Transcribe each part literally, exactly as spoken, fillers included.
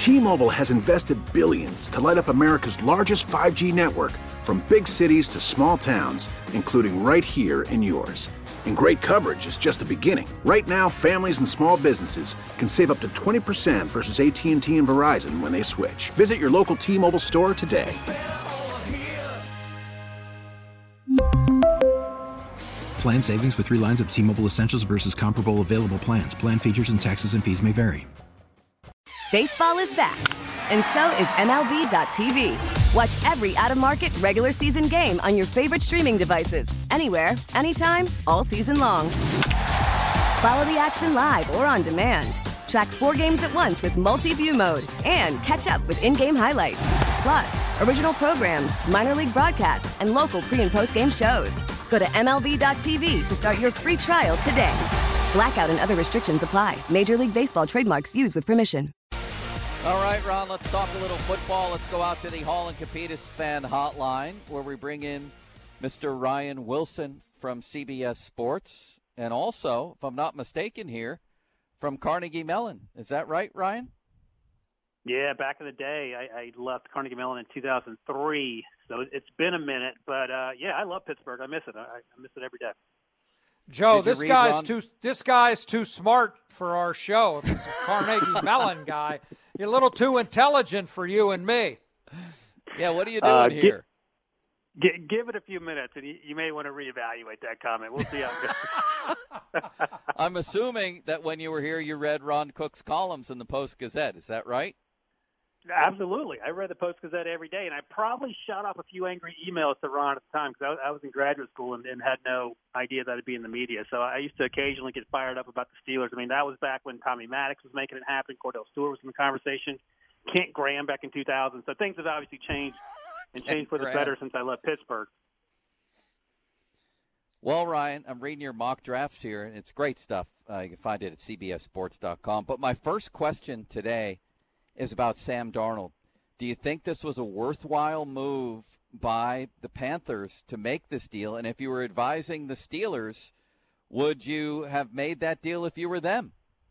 T-Mobile has invested billions to light up America's largest five G network, from big cities to small towns, including right here in yours. And great coverage is just the beginning. Right now, families and small businesses can save up to twenty percent versus A T and T and Verizon when they switch. Visit your local T-Mobile store today. Plan savings with three lines of T-Mobile Essentials versus comparable available plans. Plan features and taxes and fees may vary. Baseball is back, and so is M L B dot T V. Watch every out-of-market regular season game on your favorite streaming devices, anywhere, anytime, all season long. Follow the action live or on demand. Track four games at once with multi-view mode and catch up with in-game highlights. Plus, original programs, minor league broadcasts, and local pre- and post-game shows. Go to M L B dot T V to start your free trial today. Blackout and other restrictions apply. Major League Baseball trademarks used with permission. All right, Ron, let's talk a little football. Let's go out to the Hall and Capitas fan hotline, where we bring in Mister Ryan Wilson from C B S Sports, and also, if I'm not mistaken here, from Carnegie Mellon. Is that right, Ryan? Yeah, back in the day, I, I left Carnegie Mellon in two thousand three, so it's been a minute. But, uh, yeah, I love Pittsburgh. I miss it. I, I miss it every day. Joe, this guy's too this guy's too smart for our show. If he's a Carnegie Mellon guy, you're a little too intelligent for you and me. Yeah, what are you doing uh, here? Give, give it a few minutes, and you, you may want to reevaluate that comment. We'll see how it goes. I'm assuming that when you were here, you read Ron Cook's columns in the Post-Gazette. Is that right? Absolutely. I read the Post-Gazette every day, and I probably shot off a few angry emails to Ron at the time because I, I was in graduate school and, and had no idea that I'd be in the media. So I used to occasionally get fired up about the Steelers. I mean, that was back when Tommy Maddox was making it happen. Cordell Stewart was in the conversation. Kent Graham back in two thousand. So things have obviously changed and changed for the better since I left Pittsburgh. Well, Ryan, I'm reading your mock drafts here, and it's great stuff. Uh, you can find it at C B S sports dot com. But my first question today is about Sam Darnold. Do you think this was a worthwhile move by the Panthers to make this deal? And if you were advising the Steelers, would you have made that deal if you were them?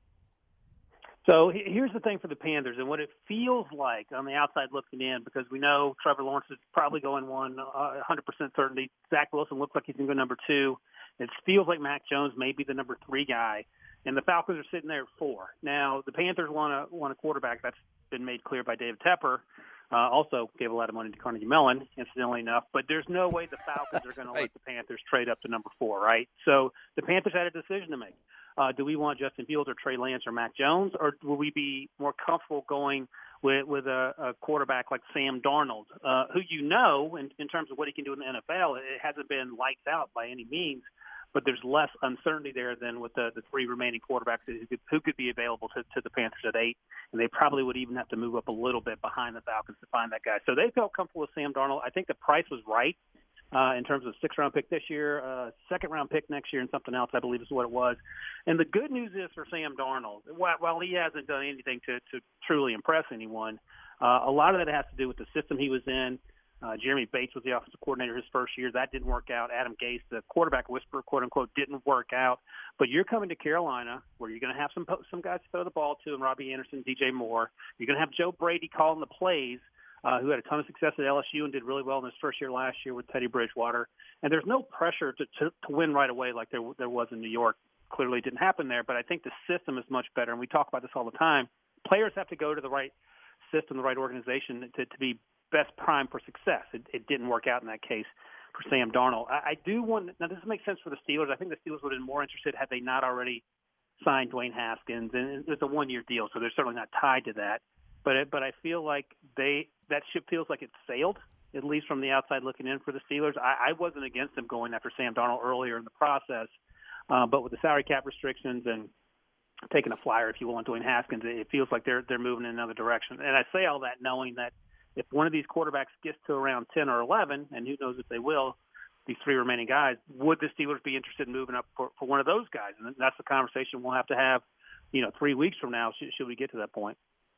So here's the thing for the Panthers and what it feels like on the outside looking in, because we know Trevor Lawrence is probably going one, uh, one hundred percent certainty. Zach Wilson looks like he's going to go number two. It feels like Mac Jones may be the number three guy. And the Falcons are sitting there at four. Now, the Panthers want a, want a quarterback. That's been made clear by David Tepper. Uh, also gave a lot of money to Carnegie Mellon, incidentally enough. But there's no way the Falcons are going right. to let the Panthers trade up to number four, right? So the Panthers had a decision to make. Uh, do we want Justin Fields or Trey Lance or Mac Jones, or will we be more comfortable going with, with a, a quarterback like Sam Darnold, uh, who you know, in, in terms of what he can do in the N F L, it hasn't been lights out by any means. But there's less uncertainty there than with the, the three remaining quarterbacks who could, who could be available to, to the Panthers at eight. And they probably would even have to move up a little bit behind the Falcons to find that guy. So they felt comfortable with Sam Darnold. I think the price was right uh, in terms of sixth-round pick this year, uh, second-round pick next year, and something else, I believe is what it was. And the good news is for Sam Darnold, while, while he hasn't done anything to, to truly impress anyone, uh, a lot of that has to do with the system he was in. Uh, Jeremy Bates was the offensive coordinator his first year. That didn't work out. Adam Gase, the quarterback whisperer, quote-unquote, didn't work out. But you're coming to Carolina where you're going to have some some guys to throw the ball to, and Robbie Anderson, D J Moore. You're going to have Joe Brady calling the plays, uh, who had a ton of success at L S U and did really well in his first year last year with Teddy Bridgewater. And there's no pressure to, to, to win right away like there, there was in New York. Clearly it didn't happen there, but I think the system is much better, and we talk about this all the time. Players have to go to the right system, the right organization to, to be best prime for success. It, it didn't work out in that case for Sam Darnold. I, I do want – now, this makes sense for the Steelers. I think the Steelers would have been more interested had they not already signed Dwayne Haskins. And it's a one-year deal, so they're certainly not tied to that. But it, but I feel like they that ship feels like it sailed, at least from the outside looking in for the Steelers. I, I wasn't against them going after Sam Darnold earlier in the process, uh, but with the salary cap restrictions and taking a flyer, if you will, on Dwayne Haskins, it feels like they're they're moving in another direction. And I say all that knowing that if one of these quarterbacks gets to around ten or eleven, and who knows if they will, these three remaining guys, would the Steelers be interested in moving up for, for one of those guys? And that's the conversation we'll have to have, you know, three weeks from now, should, should we get to that point.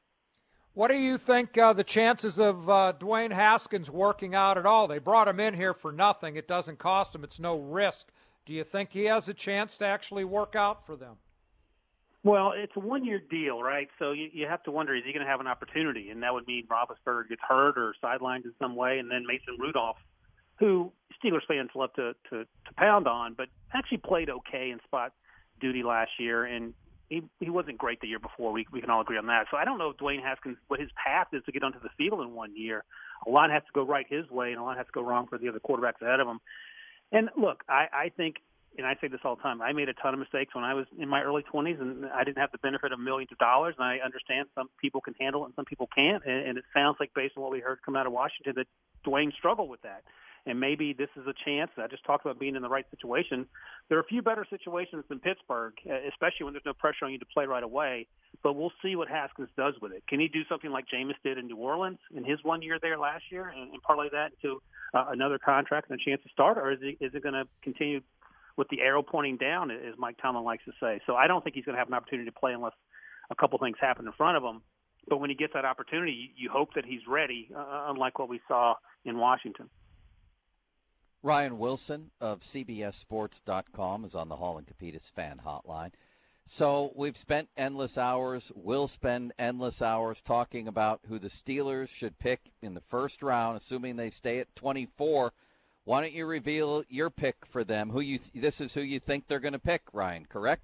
What do you think uh, the chances of uh, Dwayne Haskins working out at all? They brought him in here for nothing. It doesn't cost him. It's no risk. Do you think he has a chance to actually work out for them? Well, it's a one-year deal, right? So you, you have to wonder, is he going to have an opportunity? And that would mean Roethlisberger gets hurt or sidelined in some way, and then Mason Rudolph, who Steelers fans love to, to, to pound on, but actually played okay in spot duty last year, and he he wasn't great the year before. We we can all agree on that. So I don't know if Dwayne Haskins, what his path is to get onto the field in one year. A lot has to go right his way, and a lot has to go wrong for the other quarterbacks ahead of him. And look, I, I think, and I say this all the time, I made a ton of mistakes when I was in my early twenties, and I didn't have the benefit of millions of dollars, and I understand some people can handle it and some people can't, and, and it sounds like, based on what we heard come out of Washington, that Dwayne struggled with that. And maybe this is a chance. I just talked about being in the right situation. There are a few better situations than Pittsburgh, especially when there's no pressure on you to play right away. But we'll see what Haskins does with it. Can he do something like Jameis did in New Orleans in his one year there last year and, and parlay that into uh, another contract and a chance to start? Or is it, is it going to continue with the arrow pointing down, as Mike Tomlin likes to say? So I don't think he's going to have an opportunity to play unless a couple things happen in front of him. But when he gets that opportunity, you hope that he's ready, uh, unlike what we saw in Washington. Ryan Wilson of C B S Sports dot com is on the Hall and Capitas fan hotline. So we've spent endless hours, will spend endless hours talking about who the Steelers should pick in the first round, assuming they stay at twenty-four. Why don't you reveal your pick for them? Who you? This is who you think they're going to pick, Ryan, correct?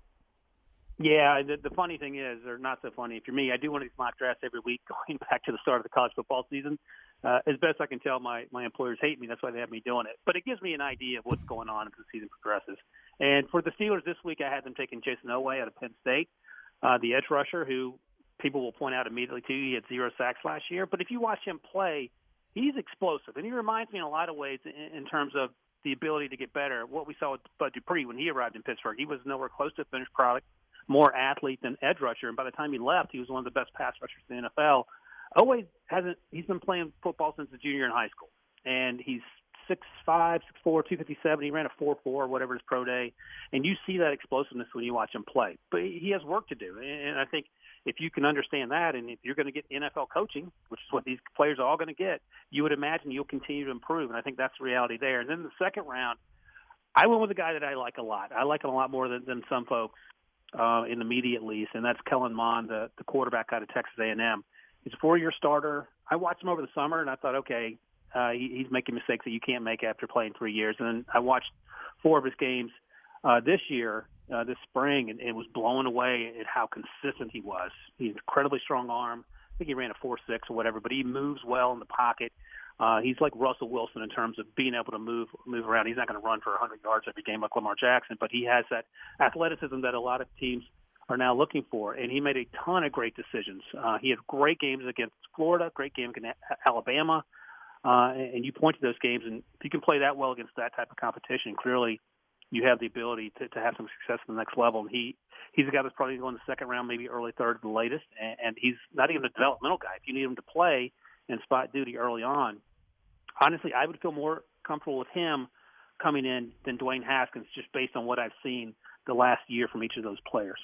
Yeah, the, the funny thing is, or not so funny, if you're me, I do one of these mock drafts every week going back to the start of the college football season. Uh, as best I can tell, my, my employers hate me. That's why they have me doing it. But it gives me an idea of what's going on as the season progresses. And for the Steelers this week, I had them taking Jason Oweh out of Penn State, uh, the edge rusher, who people will point out immediately, too. He had zero sacks last year. But if you watch him play, he's explosive. And he reminds me in a lot of ways in, in terms of the ability to get better. What we saw with Bud Dupree when he arrived in Pittsburgh, he was nowhere close to a finished product, more athlete than edge rusher. And by the time he left, he was one of the best pass rushers in the N F L. Oweh hasn't. He's been playing football since a junior in high school, and he's six five, six four, two fifty-seven. He ran a four four, whatever his pro day, and you see that explosiveness when you watch him play. But he has work to do, and I think if you can understand that, and if you're going to get N F L coaching, which is what these players are all going to get, you would imagine you'll continue to improve, and I think that's the reality there. And then the second round, I went with a guy that I like a lot. I like him a lot more than, than some folks uh, in the media, at least, and that's Kellen Mond, the, the quarterback out of Texas A and M. He's a four-year starter. I watched him over the summer, and I thought, okay, uh, he, he's making mistakes that you can't make after playing three years. And then I watched four of his games uh, this year, uh, this spring, and it was blown away at how consistent he was. He's an incredibly strong arm. I think he ran a four six or whatever, but he moves well in the pocket. Uh, he's like Russell Wilson in terms of being able to move move around. He's not going to run for one hundred yards every game like Lamar Jackson, but he has that athleticism that a lot of teams are now looking for, and he made a ton of great decisions. Uh, he had great games against Florida, great game against Alabama, uh, and you point to those games, and if you can play that well against that type of competition, clearly you have the ability to, to have some success at the next level. And he, he's a guy that's probably going in the second round, maybe early third at the latest, and, and he's not even a developmental guy. If you need him to play in spot duty early on, honestly, I would feel more comfortable with him coming in than Dwayne Haskins, just based on what I've seen the last year from each of those players.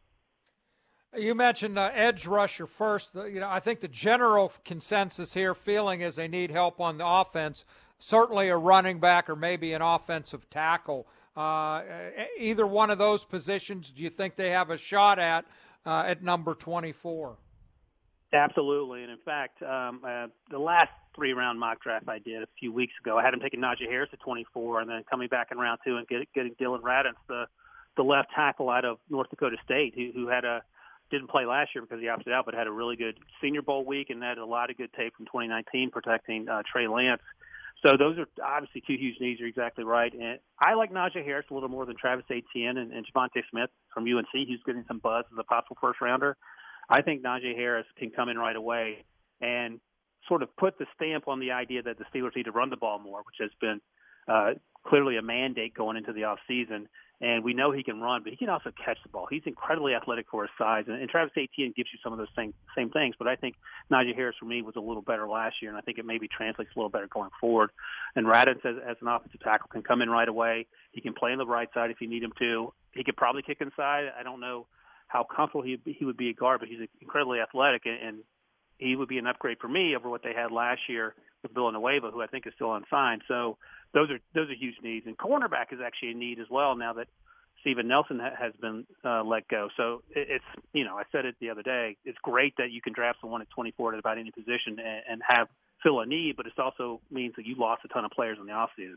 You mentioned uh, edge rusher first. Uh, you know, I think the general consensus here feeling is they need help on the offense, certainly a running back or maybe an offensive tackle. Uh, either one of those positions, do you think they have a shot at uh, at number twenty-four? Absolutely. And, in fact, um, uh, the last three-round mock draft I did a few weeks ago, I had him taking Najee Harris at twenty-four and then coming back in round two and get, getting Dylan Radunz, the, the left tackle out of North Dakota State, who, who had a – didn't play last year because he opted out, but had a really good Senior Bowl week and had a lot of good tape from twenty nineteen protecting uh, Trey Lance. So those are obviously two huge needs. You're exactly right. And I like Najee Harris a little more than Travis Etienne and, and Javonte Smith from U N C, who's getting some buzz as a possible first-rounder. I think Najee Harris can come in right away and sort of put the stamp on the idea that the Steelers need to run the ball more, which has been uh, clearly a mandate going into the offseason. And we know he can run, but he can also catch the ball. He's incredibly athletic for his size, and, and Travis Etienne gives you some of those same same things. But I think Najee Harris, for me, was a little better last year, and I think it maybe translates a little better going forward. And Radunz, as, as an offensive tackle, can come in right away. He can play on the right side if you need him to. He could probably kick inside. I don't know how comfortable he, he would be a guard, but he's incredibly athletic, and, and he would be an upgrade for me over what they had last year with Villanueva, who I think is still unsigned. So those are those are huge needs. And cornerback is actually a need as well now that Steven Nelson ha- has been uh, let go. So it, it's, you know, I said it the other day, it's great that you can draft someone at twenty-four at about any position and, and have fill a need, but it also means that you lost a ton of players in the offseason.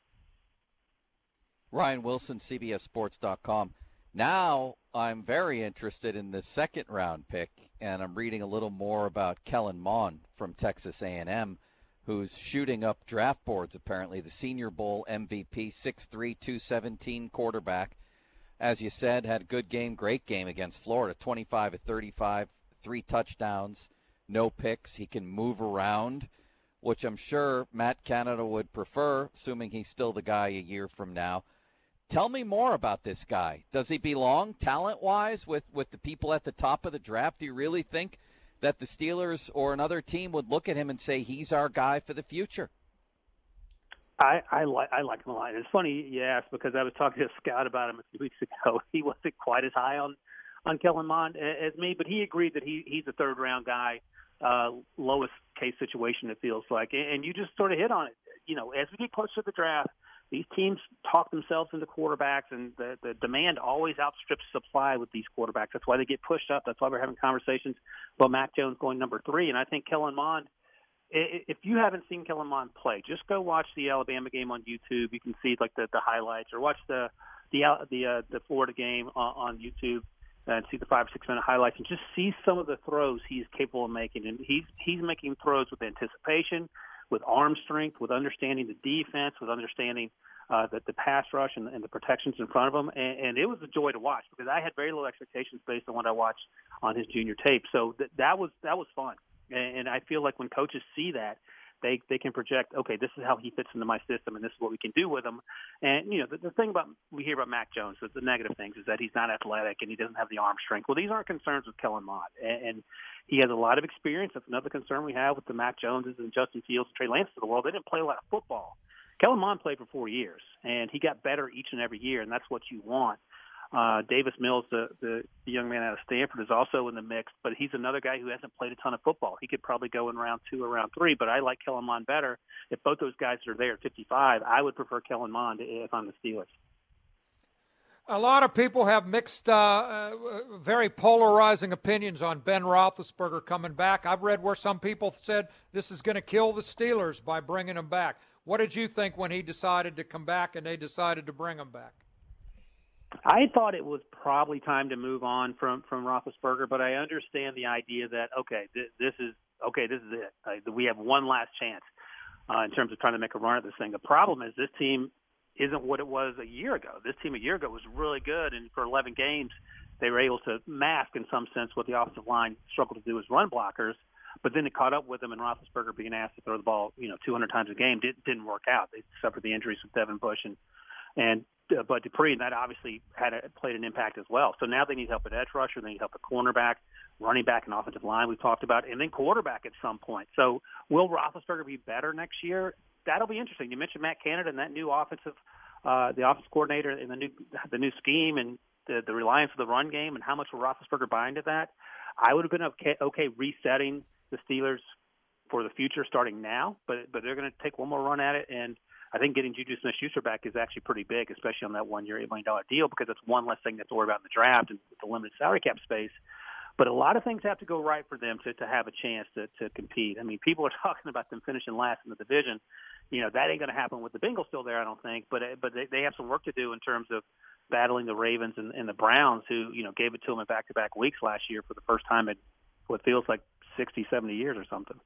Ryan Wilson, C B S Sports dot com. Now I'm very interested in the second round pick, and I'm reading a little more about Kellen Mond from Texas A and M, who's shooting up draft boards apparently. The Senior Bowl M V P, six three, two seventeen quarterback. As you said, had a good game, great game against Florida, twenty-five of thirty-five, three touchdowns, no picks. He can move around, which I'm sure Matt Canada would prefer, assuming he's still the guy a year from now. Tell me more about this guy. Does he belong talent-wise with, with the people at the top of the draft? Do you really think that the Steelers or another team would look at him and say he's our guy for the future? I, I like I like him a lot. It's funny you asked because I was talking to a scout about him a few weeks ago. He wasn't quite as high on, on Kellen Mond as me, but he agreed that he he's a third-round guy, uh, lowest case situation it feels like. And you just sort of hit on it. You know, as we get closer to the draft, these teams talk themselves into quarterbacks, and the, the demand always outstrips supply with these quarterbacks. That's why they get pushed up. That's why we're having conversations about Mac Jones going number three. And I think Kellen Mond, if you haven't seen Kellen Mond play, just go watch the Alabama game on YouTube. You can see like the, the highlights, or watch the the the, uh, the Florida game on, on YouTube and see the five or six minute highlights, and just see some of the throws he's capable of making. And he's he's making throws with anticipation, with arm strength, with understanding the defense, with understanding uh, the, the pass rush and, and the protections in front of him. And, and it was a joy to watch because I had very little expectations based on what I watched on his junior tape. So th- that was that was fun. And, and I feel like when coaches see that, they they can project, okay, this is how he fits into my system, and this is what we can do with him. And, you know, the, the thing about we hear about Mac Jones, the, the negative things, is that he's not athletic and he doesn't have the arm strength. Well, these aren't concerns with Kellen Mond. And, and he has a lot of experience. That's another concern we have with the Mac Joneses and Justin Fields and Trey Lance of the world. They didn't play a lot of football. Kellen Mond played for four years, and he got better each and every year, and that's what you want. Uh, Davis Mills, the, the, the young man out of Stanford, is also in the mix, but he's another guy who hasn't played a ton of football. He could probably go in round two or round three, but I like Kellen Mond better. If both those guys are there at fifty-five, I would prefer Kellen Mond if I'm the Steelers. A lot of people have mixed, uh, uh, very polarizing opinions on Ben Roethlisberger coming back. I've read where some people said this is going to kill the Steelers by bringing him back. What did you think when he decided to come back and they decided to bring him back? I thought it was probably time to move on from, from Roethlisberger, but I understand the idea that, okay, th- this is okay, this is it. Uh, we have one last chance uh, in terms of trying to make a run at this thing. The problem is this team isn't what it was a year ago. This team a year ago was really good, and for eleven games, they were able to mask, in some sense, what the offensive line struggled to do as run blockers. But then it caught up with them, and Roethlisberger being asked to throw the ball, you know, two hundred times a game did, didn't work out. They suffered the injuries with Devin Bush and and uh, Bud Dupree, and that obviously had a, played an impact as well. So now they need help at edge rusher, they need help at cornerback, running back, and offensive line we talked about, and then quarterback at some point. So will Roethlisberger be better next year? That'll be interesting. You mentioned Matt Canada and that new offensive, uh, the offensive coordinator and the new the new scheme and the, the reliance of the run game, and how much will Roethlisberger buy into that? I would have been okay, okay resetting the Steelers for the future starting now, but but they're going to take one more run at it, and I think getting Juju Smith-Schuster back is actually pretty big, especially on that one-year, eight million dollars deal, because it's one less thing to worry about in the draft and with the limited salary cap space. But a lot of things have to go right for them to, to have a chance to, to compete. I mean, people are talking about them finishing last in the division. You know, that ain't going to happen with the Bengals still there, I don't think. But but they, they have some work to do in terms of battling the Ravens and, and the Browns, who, you know, gave it to them in back-to-back weeks last year for the first time in what feels like sixty, seventy years or something.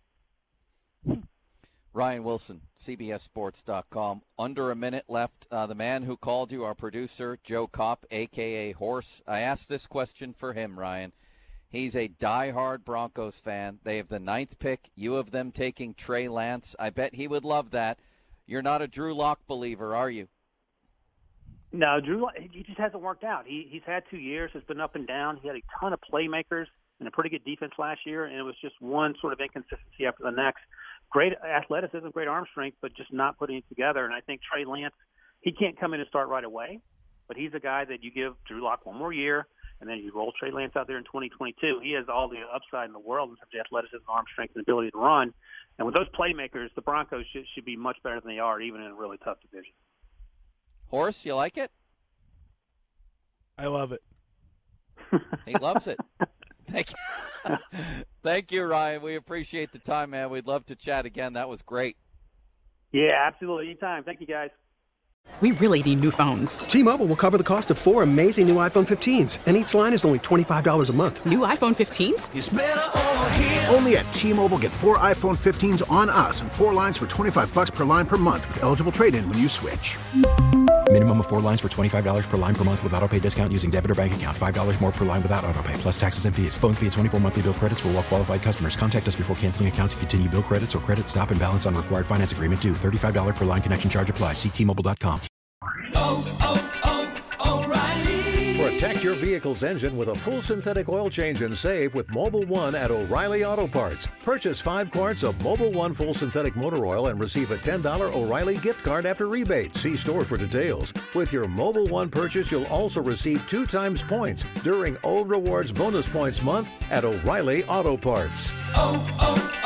Ryan Wilson, C B S Sports dot com. Under a minute left. Uh, the man who called you, our producer, Joe Kopp, a k a. Horse. I asked this question for him, Ryan. He's a diehard Broncos fan. They have the ninth pick. You have them taking Trey Lance. I bet he would love that. You're not a Drew Lock believer, are you? No, Drew, he just hasn't worked out. He He's had two years. It's been up and down. He had a ton of playmakers and a pretty good defense last year, and it was just one sort of inconsistency after the next. Great athleticism, great arm strength, but just not putting it together. And I think Trey Lance, he can't come in and start right away, but he's a guy that you give Drew Lock one more year, and then you roll Trey Lance out there in twenty twenty-two. He has all the upside in the world in terms of athleticism, arm strength, and ability to run. And with those playmakers, the Broncos should, should be much better than they are, even in a really tough division. Horace, you like it? I love it. He loves it. Thank you. Thank you, Ryan. We appreciate the time, man. We'd love to chat again. That was great. Yeah, absolutely. Anytime. Thank you, guys. We really need new phones. T-Mobile will cover the cost of four amazing new iPhone fifteens, and each line is only twenty-five dollars a month. New iPhone fifteens? It's better over here. Only at T-Mobile, get four iPhone fifteens on us and four lines for twenty-five dollars per line per month with eligible trade-in when you switch. Minimum of four lines for twenty-five dollars per line per month with autopay discount using debit or bank account. five dollars more per line without autopay, plus taxes and fees. Phone fee at twenty-four monthly bill credits for well-qualified customers. Contact us before canceling account to continue bill credits or credit stop and balance on required finance agreement due. thirty-five dollars per line connection charge applies. See T Mobile dot com. Oh, oh, oh, O'Reilly. Protect your vehicle's engine with a full synthetic oil change and save with Mobil one at O'Reilly Auto Parts. Purchase five quarts of Mobil one full synthetic motor oil and receive a ten dollars O'Reilly gift card after rebate. See store for details. With your Mobil one purchase, you'll also receive two times points during O Rewards Bonus Points Month at O'Reilly Auto Parts. Oh, oh,